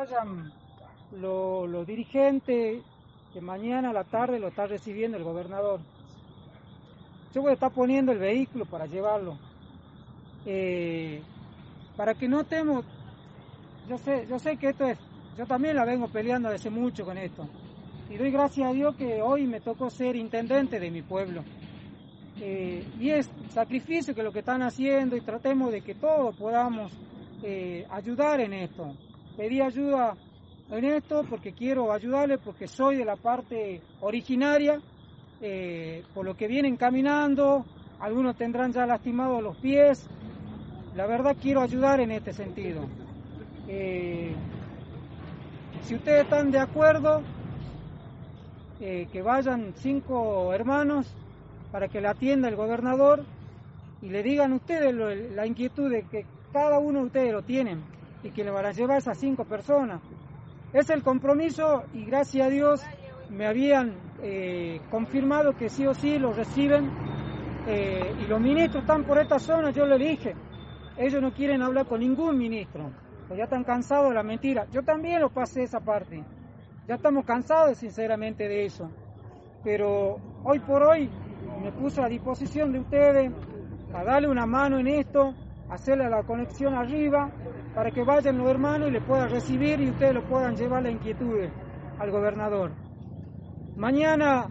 vayan los dirigentes, que mañana a la tarde lo está recibiendo el gobernador. Yo voy a estar poniendo el vehículo para llevarlo. Para que no estemos, yo sé que esto es, yo también la vengo peleando desde mucho con esto. Y doy gracias a Dios que hoy me tocó ser intendente de mi pueblo. Y es sacrificio que lo que están haciendo y tratemos de que todos podamos ayudar en esto. Pedí ayuda en esto porque quiero ayudarles, porque soy de la parte originaria, por lo que vienen caminando, algunos tendrán ya lastimados los pies. La verdad quiero ayudar en este sentido. Si ustedes están de acuerdo, que vayan 5 hermanos para que la atienda el gobernador y le digan ustedes la inquietud de que cada uno de ustedes lo tienen y que le van a llevar esas 5 personas. Es el compromiso y gracias a Dios me habían confirmado que sí o sí lo reciben y los ministros están por esta zona. Yo les dije, ellos no quieren hablar con ningún ministro, pues ya están cansados de la mentira. Yo también lo pasé esa parte, ya estamos cansados sinceramente de eso, pero hoy por hoy me puse a disposición de ustedes a darle una mano en esto, hacerle la conexión arriba para que vayan los hermanos y le puedan recibir y ustedes lo puedan llevar la inquietud al gobernador. Mañana,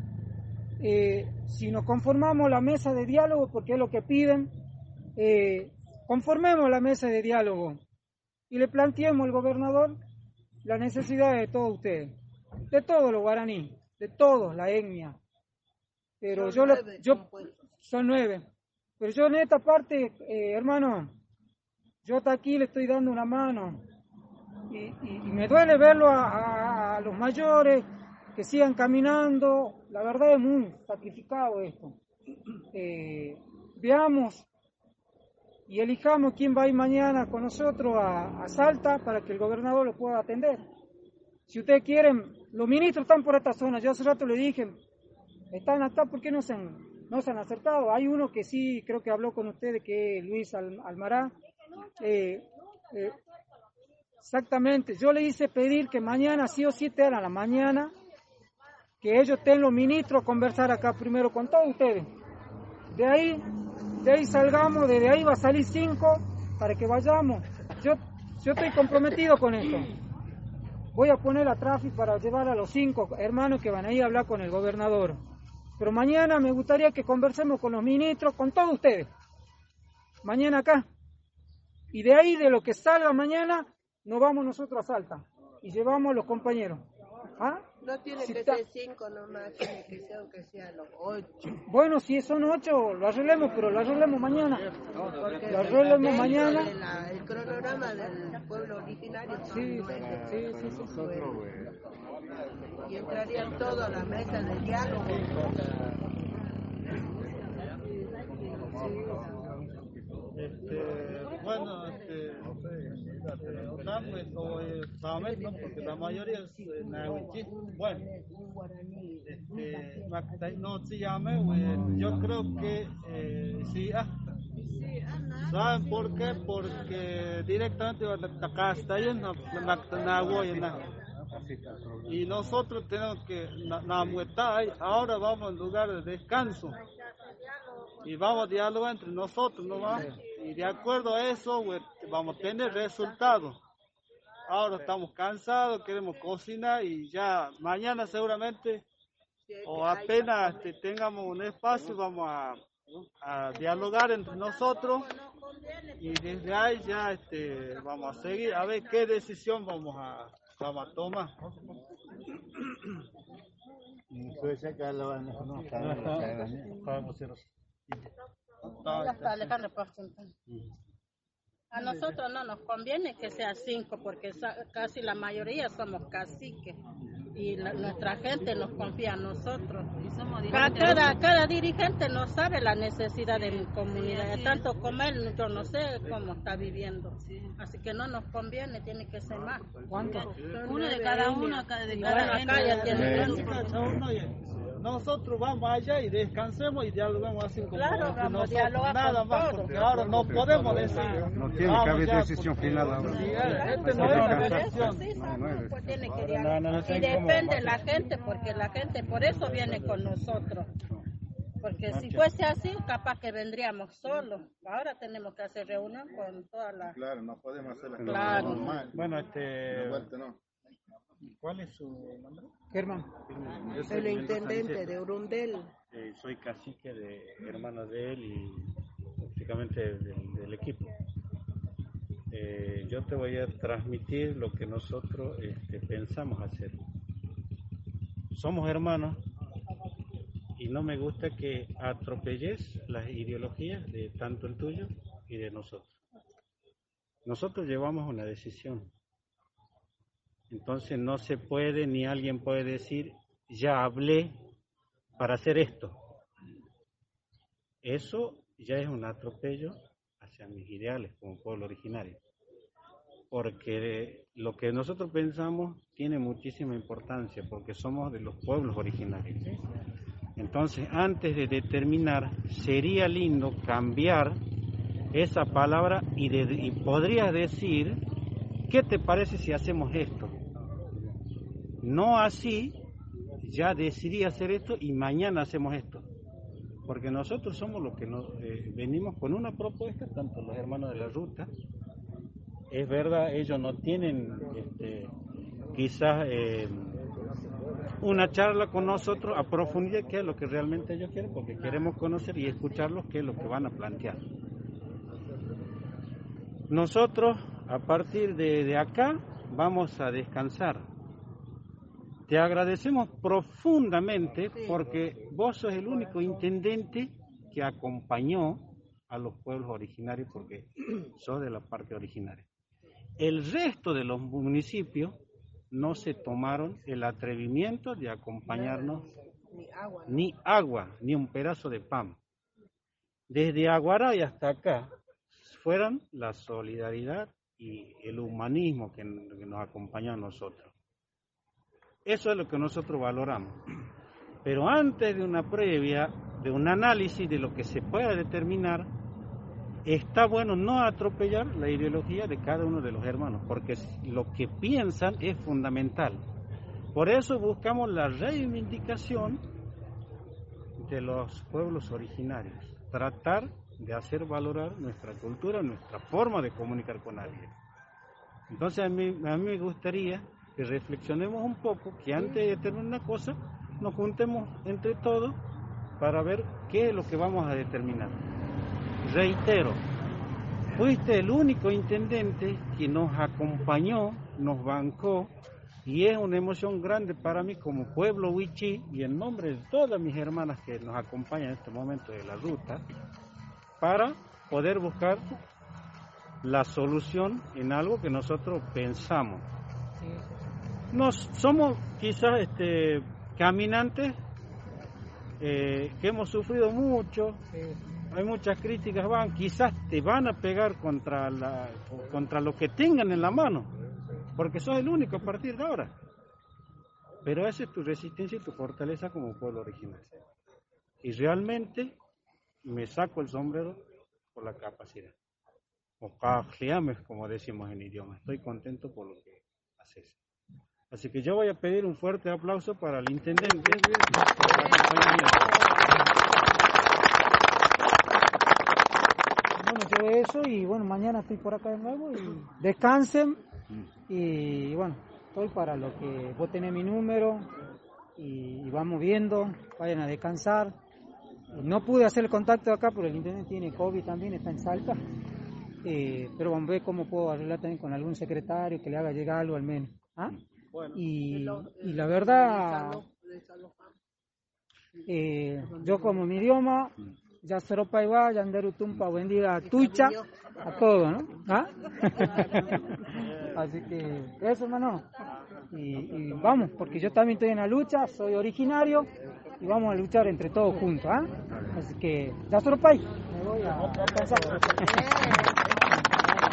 si nos conformamos la mesa de diálogo, porque es lo que piden, conformemos la mesa de diálogo y le planteemos al gobernador la necesidad de todos ustedes, de todos los guaraní, de todos, la etnia. Pero son 9. Pero yo en esta parte, hermano, yo hasta aquí le estoy dando una mano y me duele verlo a los mayores que sigan caminando. La verdad es muy sacrificado esto. Veamos y elijamos quién va a ir mañana con nosotros a Salta para que el gobernador lo pueda atender. Si ustedes quieren, los ministros están por esta zona. Yo hace rato le dije, están acá, ¿por qué no se han acercado? Hay uno que sí, creo que habló con ustedes, que es Luis Almará. Exactamente, yo le hice pedir que mañana sí o sí estén a la mañana, que ellos estén los ministros a conversar acá primero con todos ustedes. De ahí salgamos, desde ahí va a salir 5 para que vayamos. Yo estoy comprometido con esto. Voy a poner a tráfico para llevar a los 5 hermanos que van a ir a hablar con el gobernador. Pero mañana me gustaría que conversemos con los ministros, con todos ustedes. Mañana acá. Y de ahí, de lo que salga mañana, nos vamos nosotros a Salta. Y llevamos a los compañeros. ¿Ah? No tiene que ser 5 nomás, tiene que ser aunque sea los 8. Bueno, si son 8, lo arreglemos, pero lo arreglemos mañana. Lo arreglemos mañana. El cronograma del pueblo originario. Sí. Y entrarían todos a la mesa de diálogo. Bueno, porque la mayoría es nahuichí. Bueno, no se llame, yo creo que sí. ¿Saben por qué? Porque directamente y nosotros tenemos que ahora vamos al lugar de descanso y vamos a dialogar entre nosotros, ¿no va? Y de acuerdo a eso, vamos a tener resultados. Ahora estamos cansados, queremos cocinar y ya mañana seguramente, o apenas tengamos un espacio, vamos a dialogar entre nosotros y desde ahí ya vamos a seguir a ver qué decisión vamos a tomar. A nosotros no nos conviene que sea 5 porque casi la mayoría somos caciques y nuestra gente nos confía a nosotros. Cada dirigente no sabe la necesidad de mi comunidad, tanto como él, yo no sé cómo está viviendo. Así que no nos conviene, tiene que ser más. ¿Cuánto? Uno de cada uno, de cada gente. nosotros vamos allá y descansemos y dialoguemos así como Claro, vamos a nosotros, dialogar nada con más, todos. porque ahora no podemos decir. No tiene que vamos haber ya, decisión porque- final ahora. Sí, este no es Por la eso decisión. sí, no es- pues tiene que No, dialogar. no sé Y cómo depende va. la gente, porque la gente por eso viene con nosotros. Porque si fuese así, capaz que vendríamos solos. Ahora tenemos que hacer reunión con todas las... Claro, no podemos hacer las Claro. cosas normal. Bueno, La vuelta no. ¿cuál es su nombre? Germán. El intendente de Urundel. Soy cacique de hermanos de él y prácticamente del equipo. Yo te voy a transmitir lo que nosotros pensamos hacer. Somos hermanos y no me gusta que atropelles las ideologías de tanto el tuyo y de nosotros. Nosotros llevamos una decisión. Entonces no se puede, ni alguien puede decir, ya hablé para hacer esto. Eso ya es un atropello hacia mis ideales como pueblo originario. Porque lo que nosotros pensamos tiene muchísima importancia, porque somos de los pueblos originarios. Entonces, antes de determinar, sería lindo cambiar esa palabra y podrías decir, ¿qué te parece si hacemos esto? No así, ya decidí hacer esto y mañana hacemos esto. Porque nosotros somos los que venimos con una propuesta, tanto los hermanos de la ruta. Es verdad, ellos no tienen quizás una charla con nosotros a profundidad, que es lo que realmente ellos quieren, porque queremos conocer y escucharlos qué es lo que van a plantear. Nosotros, a partir de acá, vamos a descansar. Te agradecemos profundamente porque vos sos el único intendente que acompañó a los pueblos originarios, porque sos de la parte originaria. El resto de los municipios no se tomaron el atrevimiento de acompañarnos, ni agua, ni un pedazo de pan. Desde Aguaray hasta acá fueron la solidaridad y el humanismo que nos acompañó a nosotros. Eso es lo que nosotros valoramos. Pero antes de una previa, de un análisis de lo que se pueda determinar, está bueno no atropellar la ideología de cada uno de los hermanos, porque lo que piensan es fundamental. Por eso buscamos la reivindicación de los pueblos originarios, tratar de hacer valorar nuestra cultura, nuestra forma de comunicar con alguien. Entonces a mí me gustaría que reflexionemos un poco, que antes de determinar una cosa, nos juntemos entre todos para ver qué es lo que vamos a determinar. Reitero, fuiste el único intendente que nos acompañó, nos bancó, y es una emoción grande para mí como pueblo wichí y en nombre de todas mis hermanas que nos acompañan en este momento de la ruta, para poder buscar la solución en algo que nosotros pensamos. Somos quizás caminantes que hemos sufrido mucho. Hay muchas críticas, quizás te van a pegar contra lo que tengan en la mano, porque sos el único a partir de ahora. Pero esa es tu resistencia y tu fortaleza como pueblo originario. Y realmente me saco el sombrero por la capacidad. O cajiames, como decimos en idioma. Estoy contento por lo que haces. Así que yo voy a pedir un fuerte aplauso para el intendente. Bueno, yo eso y bueno, mañana estoy por acá de nuevo y descansen y bueno, estoy para lo que vos tenés mi número y vamos viendo, vayan a descansar. No pude hacer el contacto acá porque el intendente tiene COVID también, está en Salta, pero vamos a ver cómo puedo arreglar también con algún secretario que le haga llegar algo al menos. ¿Ah? Bueno, Y la verdad, yo como mi idioma, ya seropa iba, yanderu tumpa, bendiga tuicha, a todo, ¿no? ¿Ah? Así que eso, hermano. Y vamos, porque yo también estoy en la lucha, soy originario y vamos a luchar entre todos juntos, ¿ah? Así que ya seropa, me voy a descansar.